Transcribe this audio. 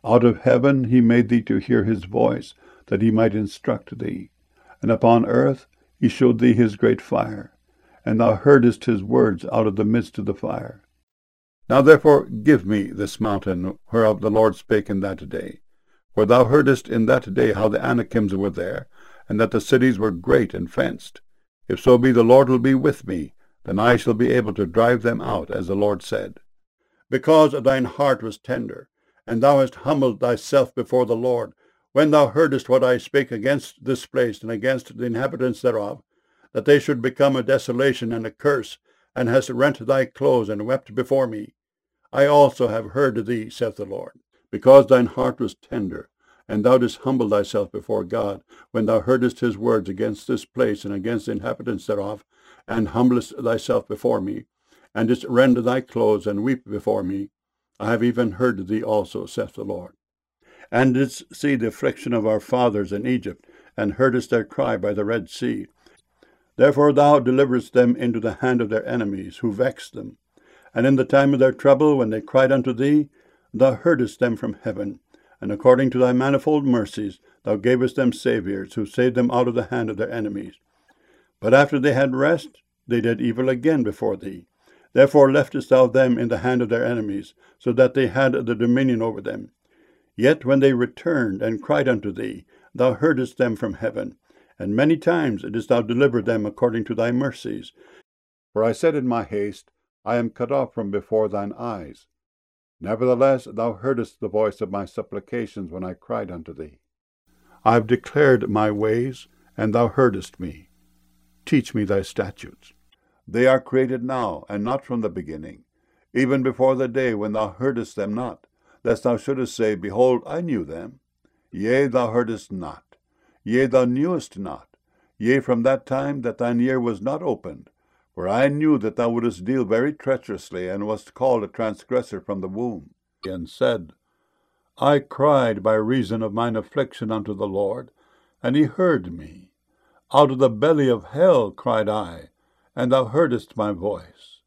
Out of heaven he made thee to hear his voice, that he might instruct thee. And upon earth he showed thee his great fire, and thou heardest his words out of the midst of the fire. Now therefore give me this mountain, whereof the Lord spake in that day. For thou heardest in that day how the Anakims were there, and that the cities were great and fenced. If so be the Lord will be with me, then I shall be able to drive them out, as the Lord said. Because thine heart was tender, and thou hast humbled thyself before the Lord, when thou heardest what I spake against this place and against the inhabitants thereof, that they should become a desolation and a curse, and hast rent thy clothes and wept before me. I also have heard thee, saith the Lord. Because thine heart was tender, and thou didst humble thyself before God, when thou heardest his words against this place and against the inhabitants thereof, and humblest thyself before me, and didst rend thy clothes and weep before me, I have even heard thee also, saith the Lord. And didst see the affliction of our fathers in Egypt, and heardest their cry by the Red Sea. Therefore thou deliveredst them into the hand of their enemies, who vexed them. And in the time of their trouble, when they cried unto thee, thou heardest them from heaven, and according to thy manifold mercies thou gavest them saviours, who saved them out of the hand of their enemies. But after they had rest, they did evil again before thee. Therefore leftest thou them in the hand of their enemies, so that they had the dominion over them. Yet when they returned and cried unto thee, thou heardest them from heaven, and many times didst thou deliver them according to thy mercies. For I said in my haste, I am cut off from before thine eyes. Nevertheless thou heardest the voice of my supplications when I cried unto thee. I have declared my ways, and thou heardest me. Teach me thy statutes. They are created now, and not from the beginning, even before the day when thou heardest them not, lest thou shouldest say, Behold, I knew them. Yea, thou heardest not. Yea, thou knewest not. Yea, from that time that thine ear was not opened. For I knew that thou wouldest deal very treacherously, and wast called a transgressor from the womb. And said, I cried by reason of mine affliction unto the Lord, and he heard me. Out of the belly of hell cried I, and thou heardest my voice.